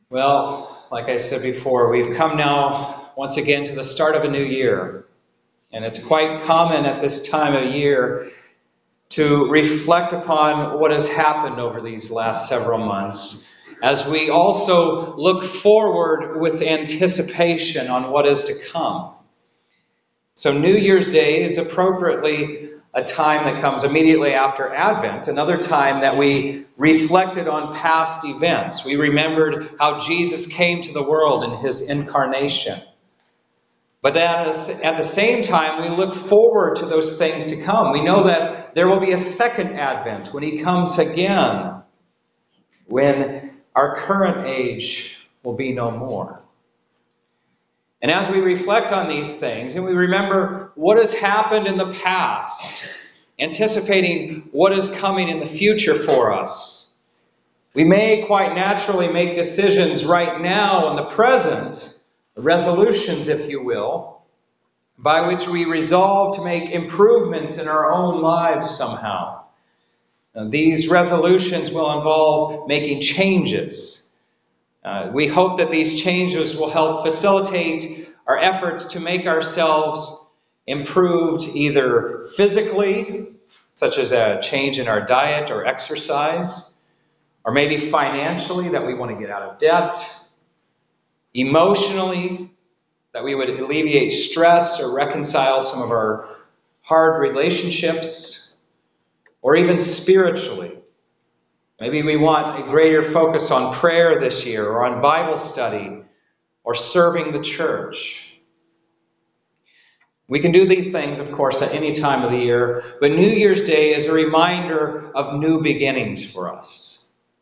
Well, like I said before, we've come now once again to the start of a new year. And it's quite common at this time of year to reflect upon what has happened over these last several months, as we also look forward with anticipation on what is to come. So New Year's Day is appropriately a time that comes immediately after Advent, another time that we reflected on past events. We remembered how Jesus came to the world in his incarnation. But then at the same time, we look forward to those things to come. We know that there will be a second Advent when he comes again, when our current age will be no more. And as we reflect on these things and we remember what has happened in the past, anticipating what is coming in the future for us, we may quite naturally make decisions right now in the present, resolutions, if you will, by which we resolve to make improvements in our own lives somehow. Now, these resolutions will involve making changes. We hope that these changes will help facilitate our efforts to make ourselves improved either physically, such as a change in our diet or exercise, or maybe financially, that we want to get out of debt, emotionally, that we would alleviate stress or reconcile some of our hard relationships, or even spiritually. Maybe we want a greater focus on prayer this year, or on Bible study, or serving the church. We can do these things, of course, at any time of the year, but New Year's Day is a reminder of new beginnings for us.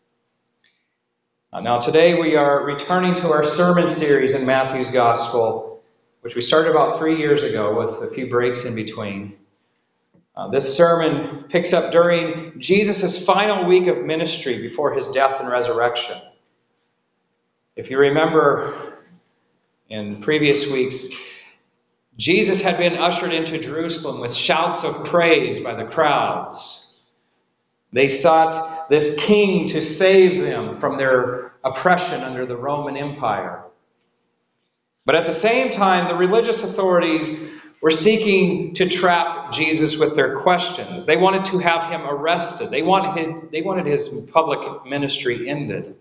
Now, today we are returning to our sermon series in Matthew's Gospel, which we started about 3 years ago with a few breaks in between. This sermon picks up during Jesus' final week of ministry before his death and resurrection. If you remember in previous weeks, Jesus had been ushered into Jerusalem with shouts of praise by the crowds. They sought this king to save them from their oppression under the Roman Empire. But at the same time, the religious authorities were seeking to trap Jesus with their questions. They wanted to have him arrested. They wanted his public ministry ended.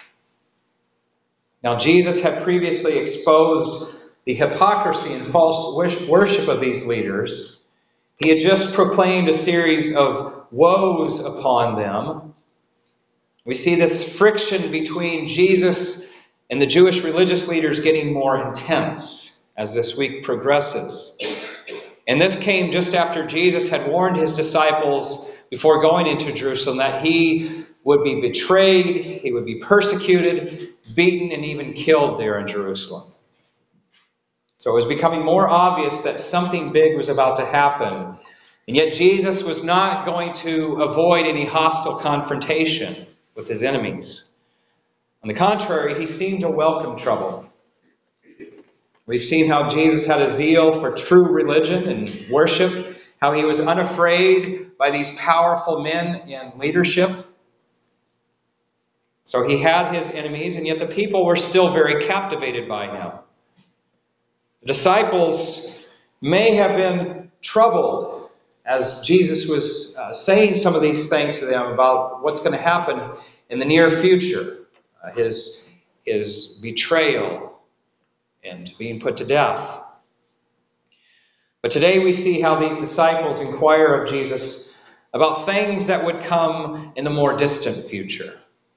Now, Jesus had previously exposed the hypocrisy and false worship of these leaders. He had just proclaimed a series of woes upon them. We see this friction between Jesus and the Jewish religious leaders getting more intense as this week progresses. And this came just after Jesus had warned his disciples before going into Jerusalem that he would be betrayed, he would be persecuted, beaten, and even killed there in Jerusalem. So it was becoming more obvious that something big was about to happen. And yet Jesus was not going to avoid any hostile confrontation with his enemies. On the contrary, he seemed to welcome trouble. We've seen how Jesus had a zeal for true religion and worship, how he was unafraid by these powerful men in leadership. So he had his enemies, and yet the people were still very captivated by him. The disciples may have been troubled as Jesus was saying some of these things to them about what's going to happen in the near future, his betrayal and being put to death. But today we see how these disciples inquire of Jesus about things that would come in the more distant future.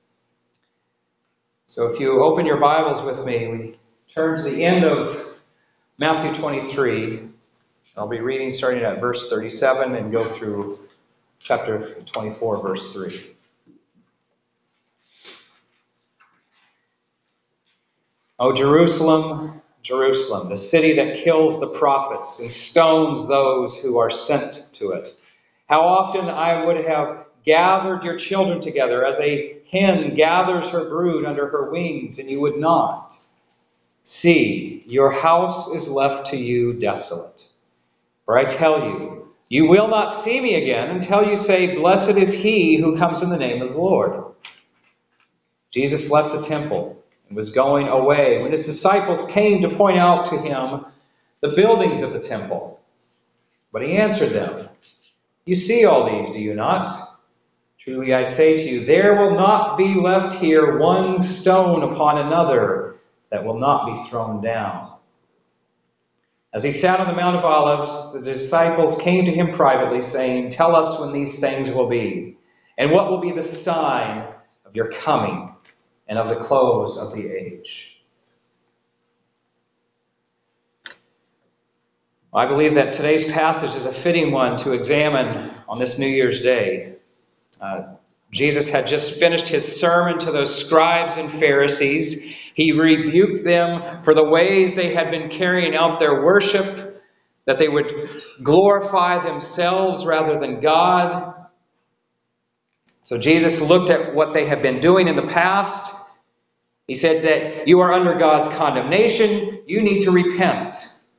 So if you open your Bibles with me, we turn to the end of Matthew 23. I'll be reading starting at verse 37 and go through chapter 24, verse 3. O Jerusalem, Jerusalem, the city that kills the prophets and stones those who are sent to it. How often I would have gathered your children together as a hen gathers her brood under her wings, and you would not. See, your house is left to you desolate. For I tell you, you will not see me again until you say, Blessed is he who comes in the name of the Lord. Jesus left the temple and was going away when his disciples came to point out to him the buildings of the temple. But he answered them, "You see all these, do you not? Truly I say to you, there will not be left here one stone upon another that will not be thrown down." As he sat on the Mount of Olives, the disciples came to him privately, saying, "Tell us when these things will be, and what will be the sign of your coming and of the close of the age?" I believe that today's passage is a fitting one to examine on this New Year's Day. Jesus had just finished his sermon to those scribes and Pharisees. He rebuked them for the ways they had been carrying out their worship, that they would glorify themselves rather than God. So Jesus looked at what they had been doing in the past. He said that you are under God's condemnation. You need to repent.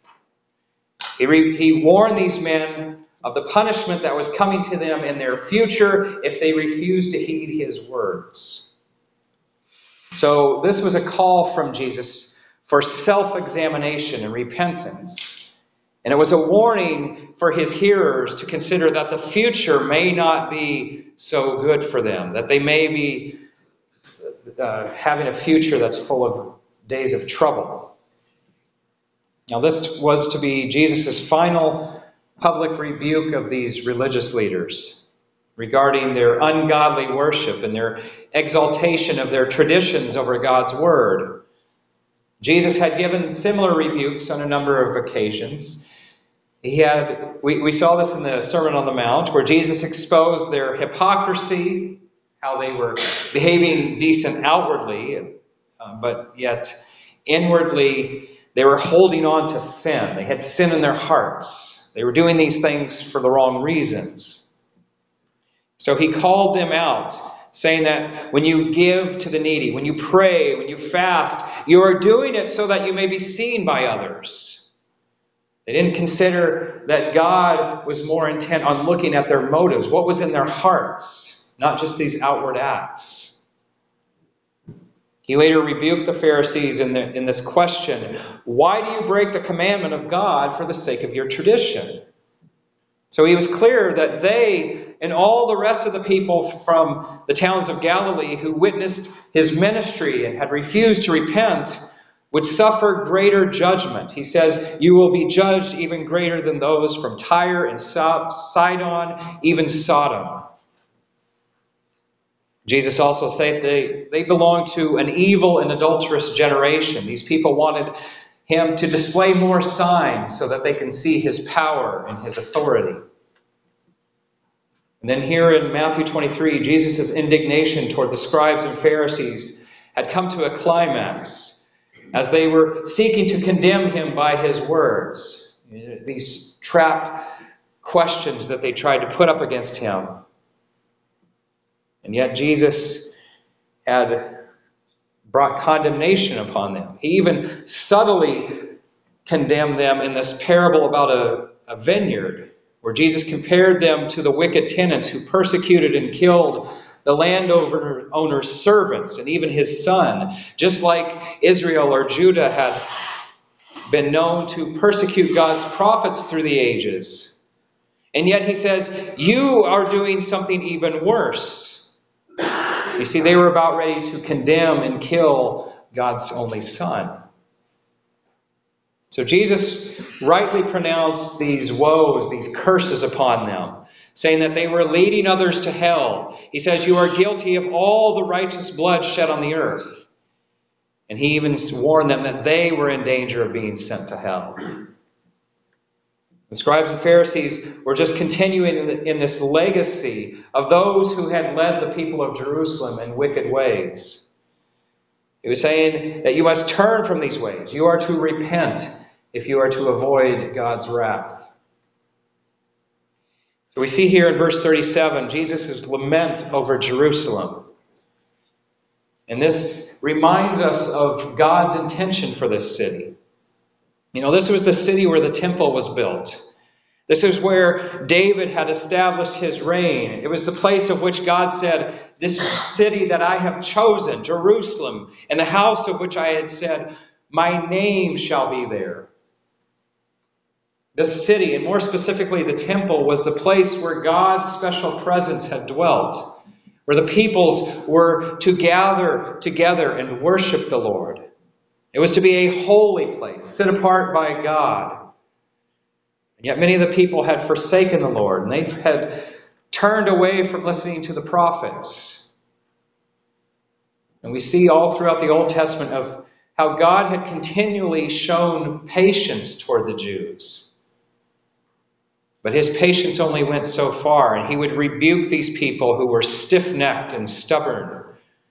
He warned these men of the punishment that was coming to them in their future if they refused to heed his words. So this was a call from Jesus for self-examination and repentance. And it was a warning for his hearers to consider that the future may not be so good for them, that they may be having a future that's full of days of trouble. Now this was to be Jesus' final public rebuke of these religious leaders regarding their ungodly worship and their exaltation of their traditions over God's word. Jesus had given similar rebukes on a number of occasions. We saw this in the Sermon on the Mount, where Jesus exposed their hypocrisy, how they were behaving decent outwardly, but yet inwardly they were holding on to sin. They had sin in their hearts. They were doing these things for the wrong reasons. So he called them out, saying that when you give to the needy, when you pray, when you fast, you are doing it so that you may be seen by others. They didn't consider that God was more intent on looking at their motives, what was in their hearts, not just these outward acts. He later rebuked the Pharisees in this question, why do you break the commandment of God for the sake of your tradition? So he was clear that they and all the rest of the people from the towns of Galilee who witnessed his ministry and had refused to repent would suffer greater judgment. He says, you will be judged even greater than those from Tyre and Sidon, even Sodom. Jesus also said they belonged to an evil and adulterous generation. These people wanted him to display more signs so that they can see his power and his authority. And then here in Matthew 23, Jesus' indignation toward the scribes and Pharisees had come to a climax as they were seeking to condemn him by his words. These trap questions that they tried to put up against him. And yet Jesus had brought condemnation upon them. He even subtly condemned them in this parable about a vineyard, where Jesus compared them to the wicked tenants who persecuted and killed the landowner's servants and even his son, just like Israel or Judah had been known to persecute God's prophets through the ages. And yet he says, you are doing something even worse. You see, they were about ready to condemn and kill God's only Son. So Jesus rightly pronounced these woes, these curses upon them, saying that they were leading others to hell. He says, you are guilty of all the righteous blood shed on the earth. And he even warned them that they were in danger of being sent to hell. The scribes and Pharisees were just continuing in this legacy of those who had led the people of Jerusalem in wicked ways. He was saying that you must turn from these ways. You are to repent if you are to avoid God's wrath. So we see here in verse 37, Jesus' lament over Jerusalem. And this reminds us of God's intention for this city. You know, this was the city where the temple was built. This is where David had established his reign. It was the place of which God said, "This city that I have chosen, Jerusalem, and the house of which I had said, my name shall be there." This city, and more specifically the temple, was the place where God's special presence had dwelt, where the peoples were to gather together and worship the Lord. It was to be a holy place, set apart by God. And yet many of the people had forsaken the Lord, and they had turned away from listening to the prophets. And we see all throughout the Old Testament of how God had continually shown patience toward the Jews. But his patience only went so far, and he would rebuke these people who were stiff-necked and stubborn.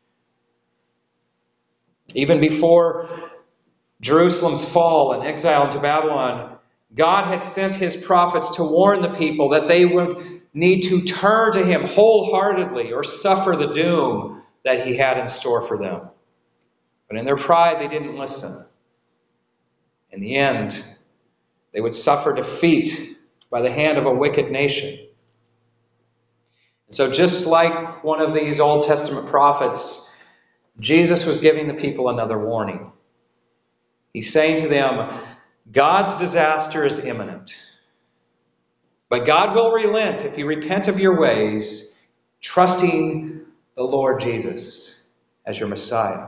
Even before Jerusalem's fall and exile into Babylon, God had sent his prophets to warn the people that they would need to turn to him wholeheartedly or suffer the doom that he had in store for them. But in their pride, they didn't listen. In the end, they would suffer defeat by the hand of a wicked nation. And so just like one of these Old Testament prophets, Jesus was giving the people another warning. He's saying to them, God's disaster is imminent. But God will relent if you repent of your ways, trusting the Lord Jesus as your Messiah.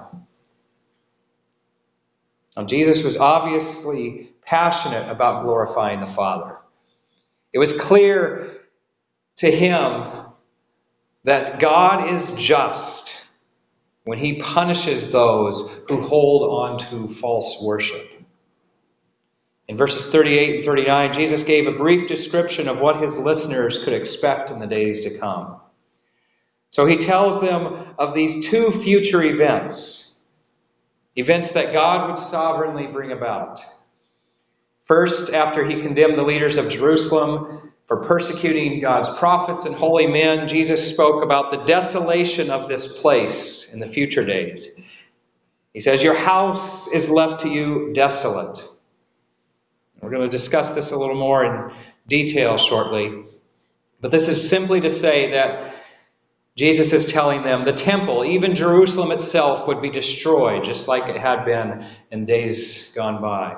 Now, Jesus was obviously passionate about glorifying the Father. It was clear to him that God is just when he punishes those who hold on to false worship. In verses 38 and 39, Jesus gave a brief description of what his listeners could expect in the days to come. So he tells them of these two future events that God would sovereignly bring about. First, after he condemned the leaders of Jerusalem for persecuting God's prophets and holy men, Jesus spoke about the desolation of this place in the future days. He says, "Your house is left to you desolate." We're going to discuss this a little more in detail shortly. But this is simply to say that Jesus is telling them the temple, even Jerusalem itself, would be destroyed, just like it had been in days gone by.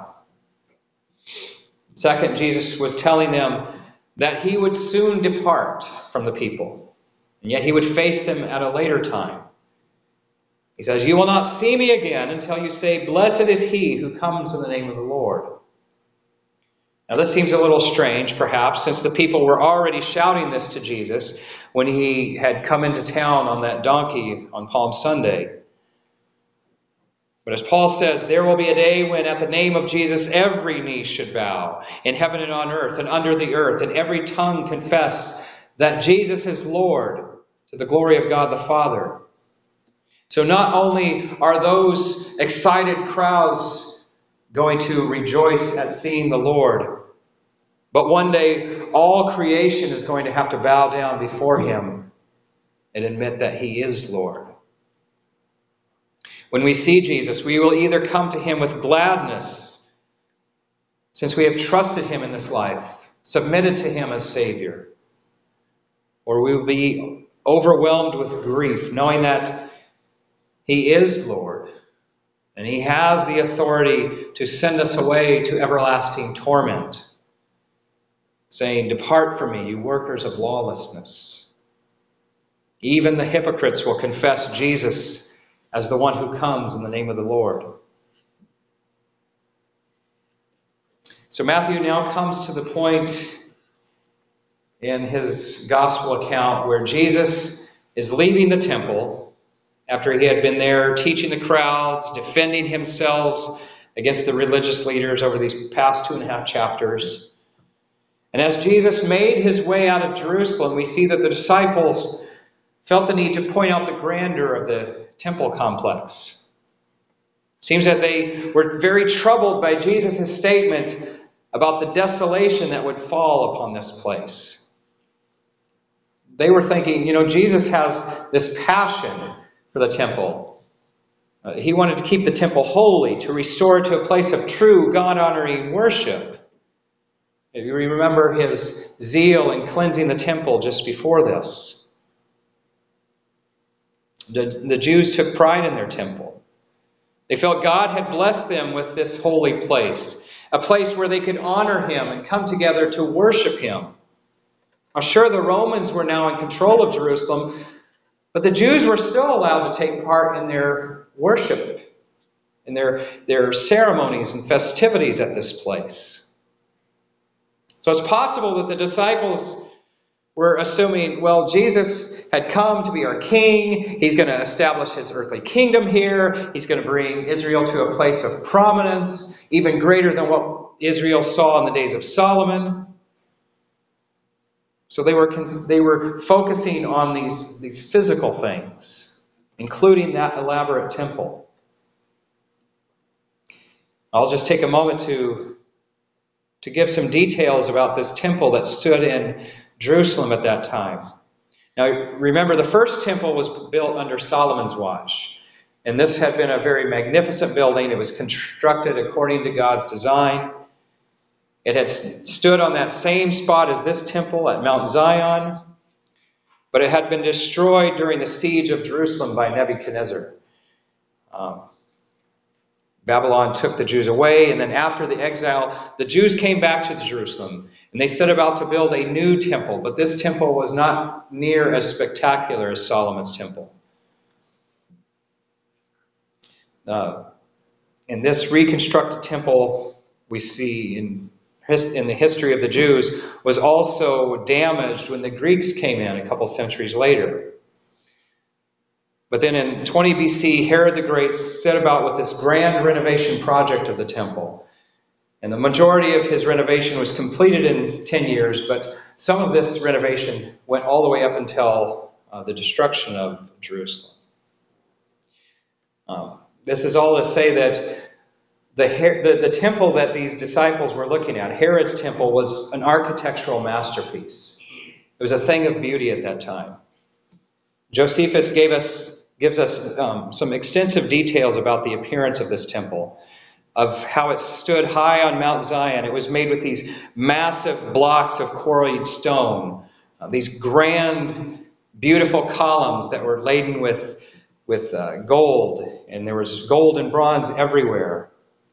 Second, Jesus was telling them that he would soon depart from the people, and yet he would face them at a later time. He says, "You will not see me again until you say, 'Blessed is he who comes in the name of the Lord.'" Now this seems a little strange, perhaps, since the people were already shouting this to Jesus when he had come into town on that donkey on Palm Sunday. But as Paul says, there will be a day when at the name of Jesus every knee should bow, in heaven and on earth and under the earth, and every tongue confess that Jesus is Lord, to the glory of God the Father. So not only are those excited crowds going to rejoice at seeing the Lord, but one day all creation is going to have to bow down before him and admit that he is Lord. When we see Jesus, we will either come to him with gladness, since we have trusted him in this life, submitted to him as Savior, or we will be overwhelmed with grief, knowing that he is Lord, and he has the authority to send us away to everlasting torment, saying, "Depart from me, you workers of lawlessness." Even the hypocrites will confess Jesus as the one who comes in the name of the Lord. So Matthew now comes to the point in his gospel account where Jesus is leaving the temple after he had been there teaching the crowds, defending himself against the religious leaders over these past 2.5 chapters. And as Jesus made his way out of Jerusalem, we see that the disciples felt the need to point out the grandeur of the temple complex. It seems that they were very troubled by Jesus' statement about the desolation that would fall upon this place. They were thinking, Jesus has this passion for the temple. He wanted to keep the temple holy, to restore it to a place of true God-honoring worship. You remember his zeal in cleansing the temple just before this. The Jews took pride in their temple. They felt God had blessed them with this holy place, a place where they could honor him and come together to worship him. Now, sure, the Romans were now in control of Jerusalem, but the Jews were still allowed to take part in their worship, in their ceremonies and festivities at this place. So it's possible that the disciples were assuming, well, Jesus had come to be our king. He's going to establish his earthly kingdom here. He's going to bring Israel to a place of prominence, even greater than what Israel saw in the days of Solomon. So they were focusing on these physical things, including that elaborate temple. I'll just take a moment to give some details about this temple that stood in Jerusalem at that time. Now, remember, the first temple was built under Solomon's watch. And this had been a very magnificent building. It was constructed according to God's design. It had stood on that same spot as this temple at Mount Zion, but it had been destroyed during the siege of Jerusalem by Nebuchadnezzar. Babylon took the Jews away, and then after the exile, the Jews came back to Jerusalem, and they set about to build a new temple, but this temple was not near as spectacular as Solomon's temple. In this reconstructed temple we see in the history of the Jews was also damaged when the Greeks came in a couple centuries later. But then in 20 BC, Herod the Great set about with this grand renovation project of the temple. And the majority of his renovation was completed in 10 years, but some of this renovation went all the way up until the destruction of Jerusalem. This is all to say that the temple that these disciples were looking at, Herod's temple, was an architectural masterpiece. It was a thing of beauty at that time. Josephus gives us some extensive details about the appearance of this temple, of how it stood high on Mount Zion. It was made with these massive blocks of quarried stone, these grand, beautiful columns that were laden with gold, and there was gold and bronze everywhere.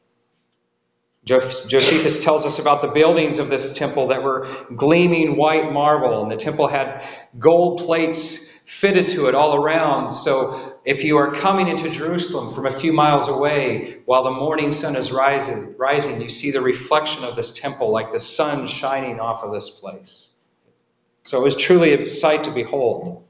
Josephus tells us about the buildings of this temple that were gleaming white marble, and the temple had gold plates fitted to it all around. So if you are coming into Jerusalem from a few miles away, while the morning sun is rising, you see the reflection of this temple like the sun shining off of this place. So it was truly a sight to behold.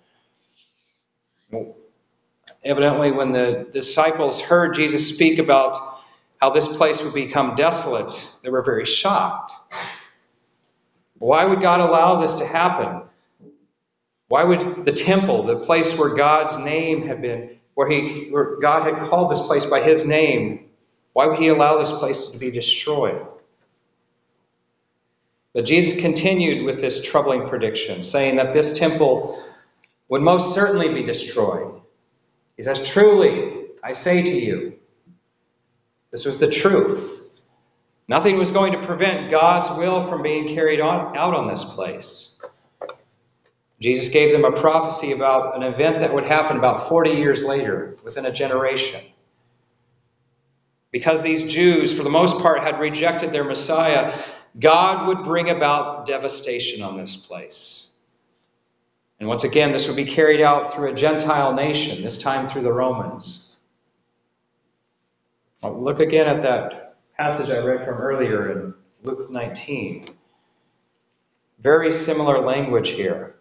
Evidently, when the disciples heard Jesus speak about how this place would become desolate, they were very shocked. Why would God allow this to happen? Why would the temple, the place where God's name had been, where God had called this place by his name, why would he allow this place to be destroyed? But Jesus continued with this troubling prediction, saying that this temple would most certainly be destroyed. He says, "Truly, I say to you," this was the truth. Nothing was going to prevent God's will from being carried out on this place. Jesus gave them a prophecy about an event that would happen about 40 years later, within a generation. Because these Jews, for the most part, had rejected their Messiah, God would bring about devastation on this place. And once again, this would be carried out through a Gentile nation, this time through the Romans. Well, look again at that passage I read from earlier in Luke 19. Very similar language here.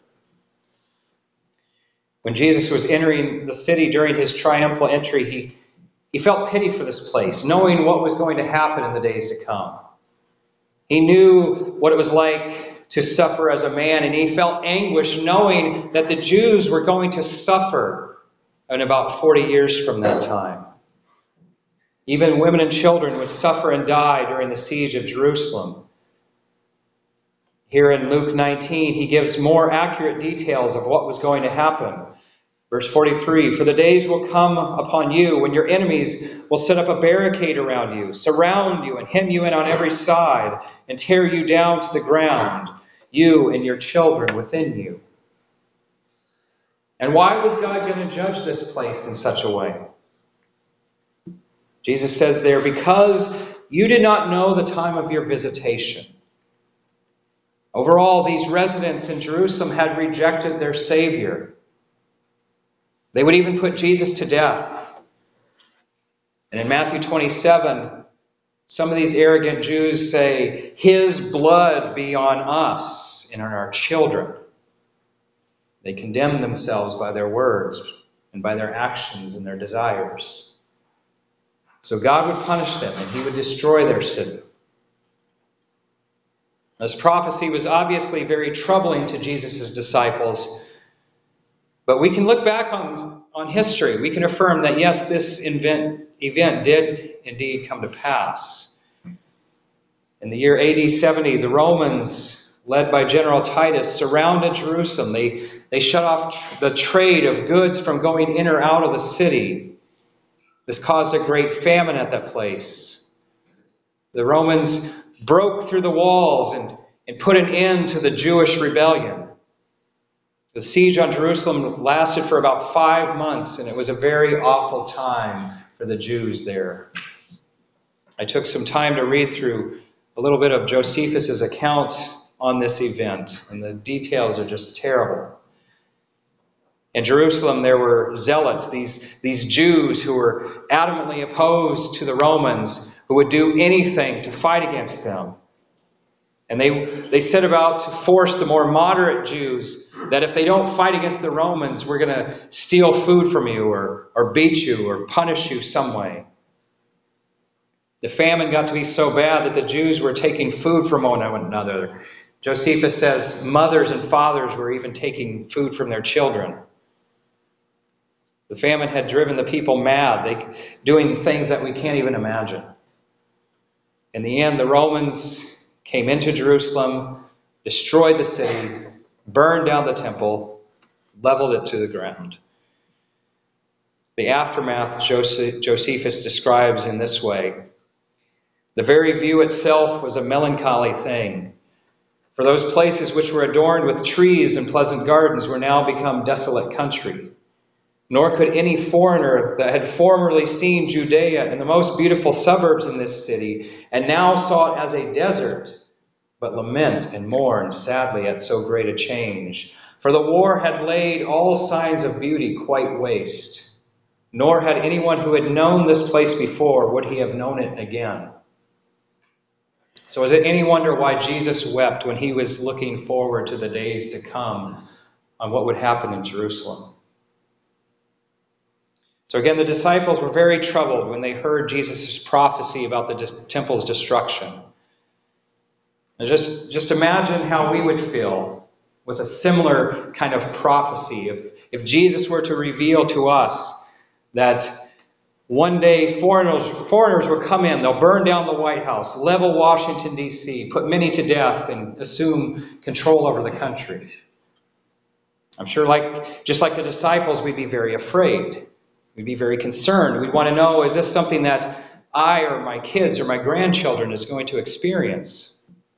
When Jesus was entering the city during his triumphal entry, he felt pity for this place, knowing what was going to happen in the days to come. He knew what it was like to suffer as a man, and he felt anguish knowing that the Jews were going to suffer in about 40 years from that time. Even women and children would suffer and die during the siege of Jerusalem. Here in Luke 19, he gives more accurate details of what was going to happen. Verse 43, for the days will come upon you when your enemies will set up a barricade around you, surround you, and hem you in on every side, and tear you down to the ground, you and your children within you. And why was God going to judge this place in such a way? Jesus says there, because you did not know the time of your visitation. Overall, these residents in Jerusalem had rejected their Savior. They would even put Jesus to death. And in Matthew 27, some of these arrogant Jews say, his blood be on us and on our children. They condemn themselves by their words and by their actions and their desires. So God would punish them and he would destroy their city. This prophecy was obviously very troubling to Jesus' disciples. But we can look back on history. We can affirm that, yes, this event did indeed come to pass. In the year AD 70, the Romans, led by General Titus, surrounded Jerusalem. They shut off the trade of goods from going in or out of the city. This caused a great famine at that place. The Romans broke through the walls and put an end to the Jewish rebellion. The siege on Jerusalem lasted for about 5 months, and it was a very awful time for the Jews there. I took some time to read through a little bit of Josephus' account on this event, and the details are just terrible. In Jerusalem, there were zealots, these Jews who were adamantly opposed to the Romans, who would do anything to fight against them. And they set about to force the more moderate Jews that if they don't fight against the Romans, we're going to steal food from you or beat you or punish you some way. The famine got to be so bad that the Jews were taking food from one another. Josephus says mothers and fathers were even taking food from their children. The famine had driven the people mad, doing things that we can't even imagine. In the end, the Romans came into Jerusalem, destroyed the city, burned down the temple, leveled it to the ground. The aftermath Josephus describes in this way. The very view itself was a melancholy thing. For those places which were adorned with trees and pleasant gardens were now become desolate country. Nor could any foreigner that had formerly seen Judea and the most beautiful suburbs in this city, and now saw it as a desert, but lament and mourn sadly at so great a change. For the war had laid all signs of beauty quite waste. Nor had anyone who had known this place before, would he have known it again. So is it any wonder why Jesus wept when he was looking forward to the days to come on what would happen in Jerusalem? So again, the disciples were very troubled when they heard Jesus' prophecy about the temple's destruction. And just imagine how we would feel with a similar kind of prophecy if Jesus were to reveal to us that one day foreigners would come in, they'll burn down the White House, level Washington, D.C., put many to death, and assume control over the country. I'm sure just like the disciples, we'd be very afraid. We'd be very concerned. We'd want to know, is this something that I or my kids or my grandchildren is going to experience?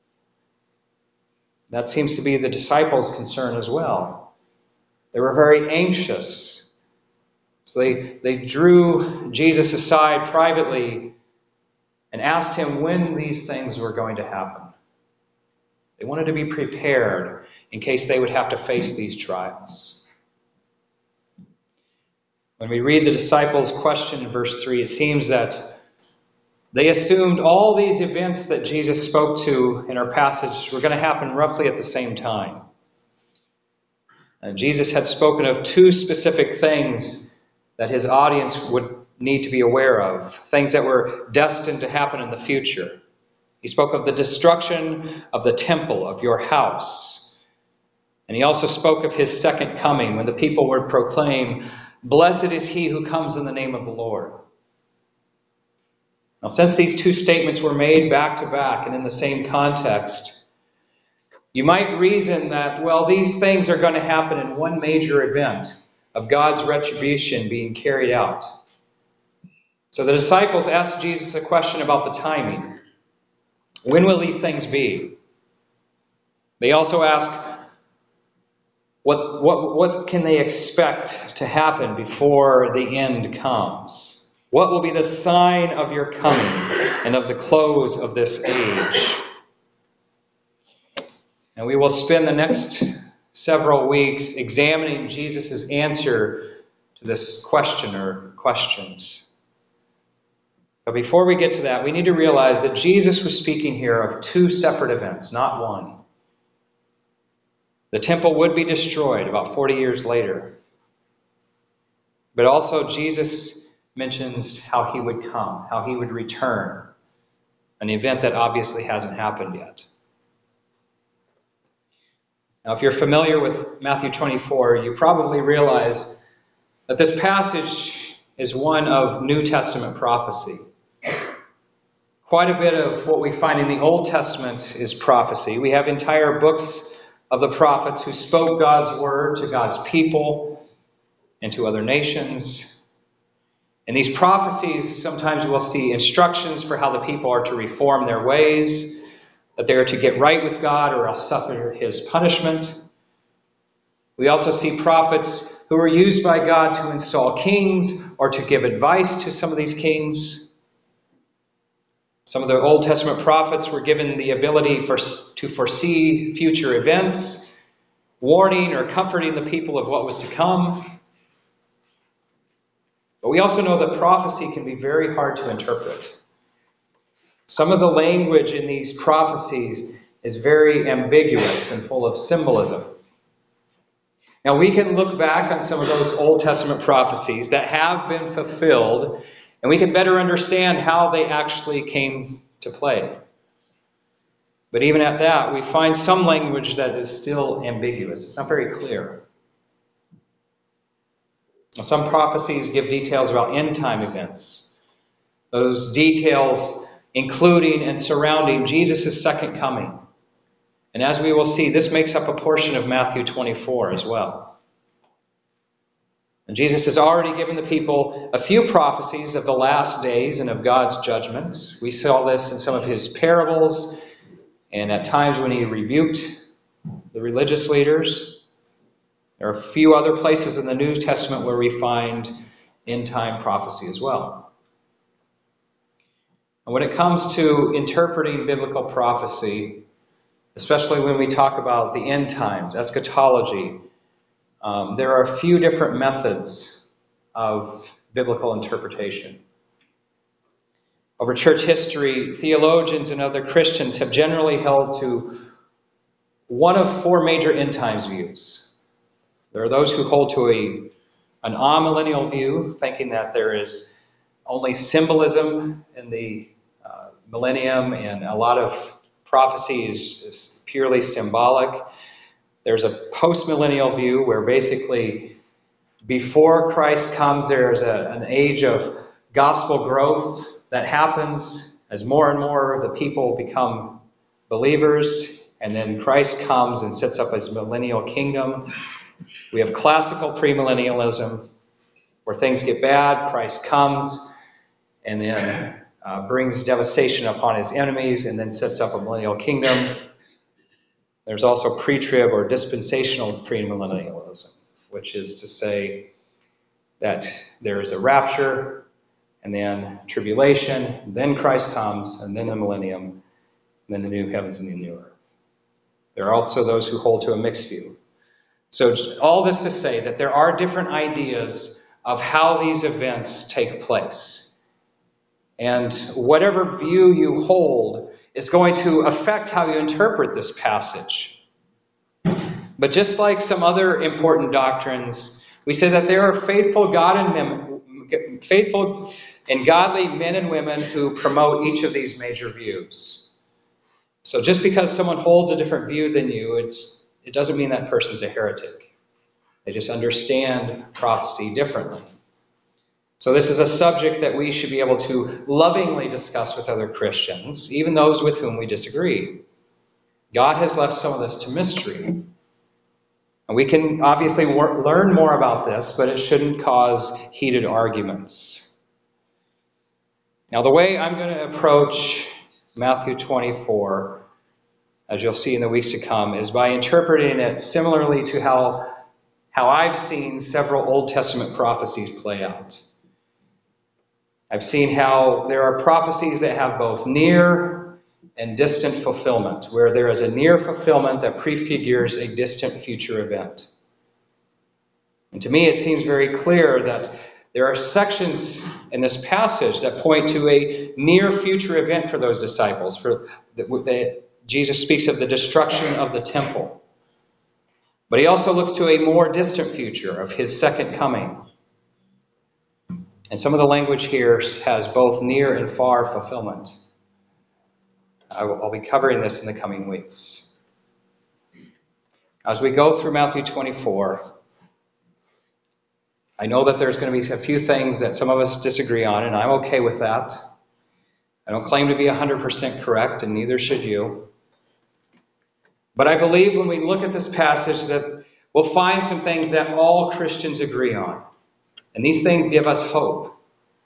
That seems to be the disciples' concern as well. They were very anxious. So they drew Jesus aside privately and asked him when these things were going to happen. They wanted to be prepared in case they would have to face these trials. When we read the disciples' question in verse 3, it seems that they assumed all these events that Jesus spoke to in our passage were going to happen roughly at the same time. And Jesus had spoken of 2 specific things that his audience would need to be aware of, things that were destined to happen in the future. He spoke of the destruction of the temple, of your house. And he also spoke of his second coming, when the people would proclaim, "Blessed is he who comes in the name of the Lord." Now, since these 2 statements were made back to back and in the same context, you might reason that, well, these things are going to happen in one major event. of God's retribution being carried out. So the disciples asked Jesus a question about the timing. When will these things be? They also ask, what can they expect to happen before the end comes? What will be the sign of your coming and of the close of this age? And we will spend the next several weeks examining Jesus' answer to this question or questions. But before we get to that, we need to realize that Jesus was speaking here of two separate events, not one. The temple would be destroyed about 40 years later. But also Jesus mentions how he would come, how he would return, an event that obviously hasn't happened yet. Now, if you're familiar with Matthew 24, you probably realize that this passage is one of New Testament prophecy. Quite a bit of what we find in the Old Testament is prophecy. We have entire books of the prophets who spoke God's word to God's people and to other nations. In these prophecies, sometimes we'll see instructions for how the people are to reform their ways, that they are to get right with God or else suffer his punishment. We also see prophets who are used by God to install kings or to give advice to some of these kings. Some of the Old Testament prophets were given the ability to foresee future events, warning or comforting the people of what was to come. But we also know that prophecy can be very hard to interpret. Some of the language in these prophecies is very ambiguous and full of symbolism. Now, we can look back on some of those Old Testament prophecies that have been fulfilled, and we can better understand how they actually came to play. But even at that, we find some language that is still ambiguous. It's not very clear. Some prophecies give details about end-time events. Those details including and surrounding Jesus' second coming. And as we will see, this makes up a portion of Matthew 24 as well. And Jesus has already given the people a few prophecies of the last days and of God's judgments. We saw this in some of his parables and at times when he rebuked the religious leaders. There are a few other places in the New Testament where we find end-time prophecy as well. And when it comes to interpreting biblical prophecy, especially when we talk about the end times, eschatology, there are a few different methods of biblical interpretation. Over church history, theologians and other Christians have generally held to one of four major end times views. There are those who hold to an amillennial view, thinking that there is only symbolism in the millennium and a lot of prophecy is purely symbolic. There's a post-millennial view where basically before Christ comes, there's an age of gospel growth that happens as more and more of the people become believers, and then Christ comes and sets up his millennial kingdom. We have classical premillennialism, where things get bad, Christ comes, and then brings devastation upon his enemies, and then sets up a millennial kingdom. There's also pre-trib or dispensational premillennialism, which is to say that there is a rapture, and then tribulation, then Christ comes, and then the millennium, and then the new heavens and the new earth. There are also those who hold to a mixed view. So all this to say that there are different ideas of how these events take place. And whatever view you hold is going to affect how you interpret this passage. But just like some other important doctrines, we say that there are faithful and godly men and women who promote each of these major views. So just because someone holds a different view than you, it doesn't mean that person's a heretic. They just understand prophecy differently. So this is a subject that we should be able to lovingly discuss with other Christians, even those with whom we disagree. God has left some of this to mystery. And we can obviously learn more about this, but it shouldn't cause heated arguments. Now, the way I'm going to approach Matthew 24, as you'll see in the weeks to come, is by interpreting it similarly to how I've seen several Old Testament prophecies play out. I've seen how there are prophecies that have both near and distant fulfillment, where there is a near fulfillment that prefigures a distant future event. And to me, it seems very clear that there are sections in this passage that point to a near future event for those disciples. Jesus speaks of the destruction of the temple. But he also looks to a more distant future of his second coming. And some of the language here has both near and far fulfillment. I'll be covering this in the coming weeks. As we go through Matthew 24, I know that there's going to be a few things that some of us disagree on, and I'm okay with that. I don't claim to be 100% correct, and neither should you. But I believe when we look at this passage that we'll find some things that all Christians agree on. And these things give us hope.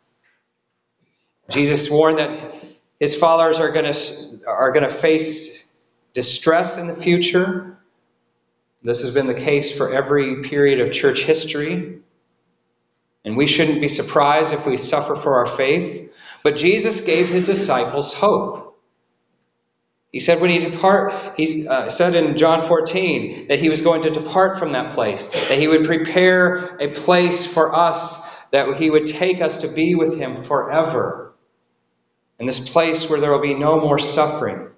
Jesus warned that his followers are going to face distress in the future. This has been the case for every period of church history. And we shouldn't be surprised if we suffer for our faith. But Jesus gave his disciples hope. He said when he said in John 14 that he was going to depart from that place, that he would prepare a place for us, that he would take us to be with him forever. In this place where there will be no more suffering.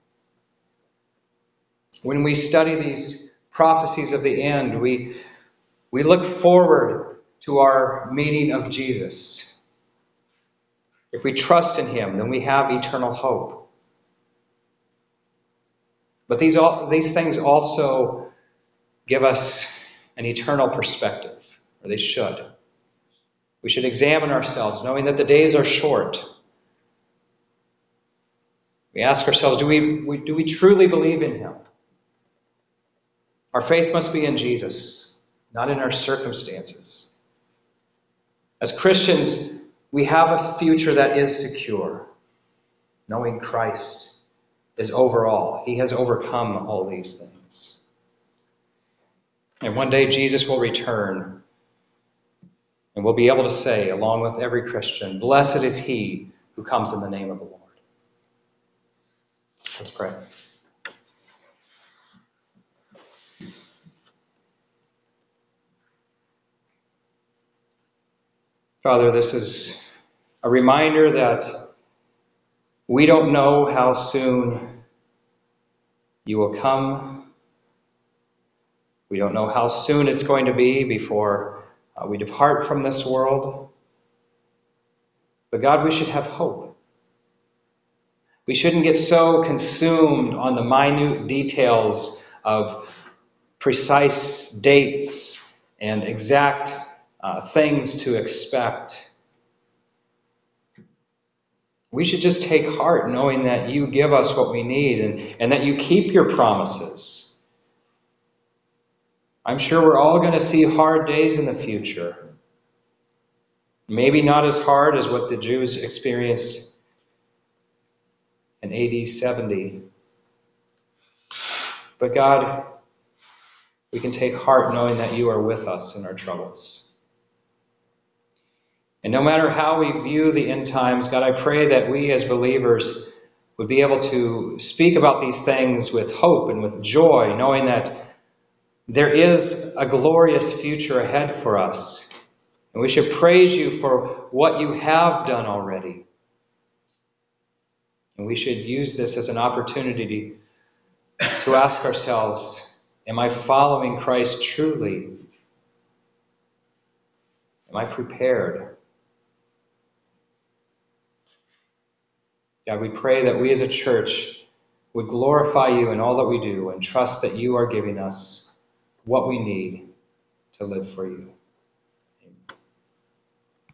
When we study these prophecies of the end, we look forward to our meeting of Jesus. If we trust in him, then we have eternal hope. But these things also give us an eternal perspective, or they should. We should examine ourselves, knowing that the days are short. We ask ourselves, do we truly believe in him? Our faith must be in Jesus, not in our circumstances. As Christians, we have a future that is secure, knowing Christ is over all. He has overcome all these things. And one day Jesus will return, and we'll be able to say, along with every Christian, "Blessed is he who comes in the name of the Lord." Let's pray. Father, this is a reminder that we don't know how soon you will come. We don't know how soon it's going to be before we depart from this world. But God, we should have hope. We shouldn't get so consumed on the minute details of precise dates and exact things to expect. We should just take heart knowing that you give us what we need and that you keep your promises. I'm sure we're all going to see hard days in the future. Maybe not as hard as what the Jews experienced in AD 70. But God, we can take heart knowing that you are with us in our troubles. And no matter how we view the end times, God, I pray that we as believers would be able to speak about these things with hope and with joy, knowing that there is a glorious future ahead for us. And we should praise you for what you have done already. And we should use this as an opportunity to ask ourselves, am I following Christ truly? Am I prepared? God, we pray that we as a church would glorify you in all that we do and trust that you are giving us what we need to live for you.